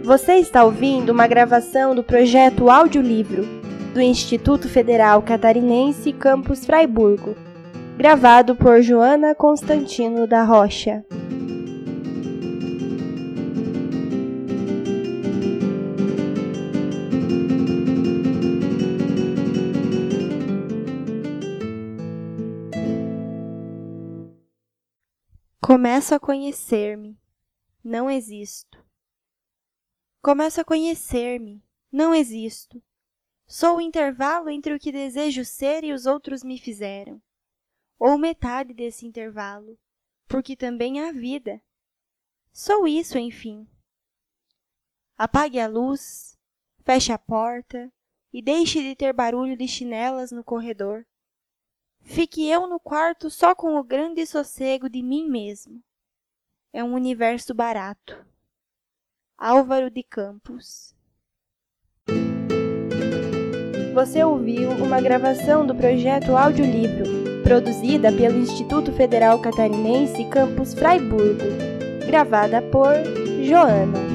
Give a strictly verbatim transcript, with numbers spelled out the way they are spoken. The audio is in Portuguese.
Você está ouvindo uma gravação do projeto Audiolivro do Instituto Federal Catarinense Campus Fraiburgo, gravado por Joana Constantino da Rocha. Começo a conhecer-me, não existo. Começo a conhecer-me, não existo. Sou o intervalo entre o que desejo ser e os outros me fizeram. Ou metade desse intervalo, porque também há vida. Sou isso, enfim. Apague a luz, feche a porta e deixe de ter barulho de chinelas no corredor. Fique eu no quarto só com o grande sossego de mim mesmo. É um universo barato. Álvaro de Campos. Você ouviu uma gravação do projeto Audiolivro, produzida pelo Instituto Federal Catarinense Campus Fraiburgo, gravada por Joana.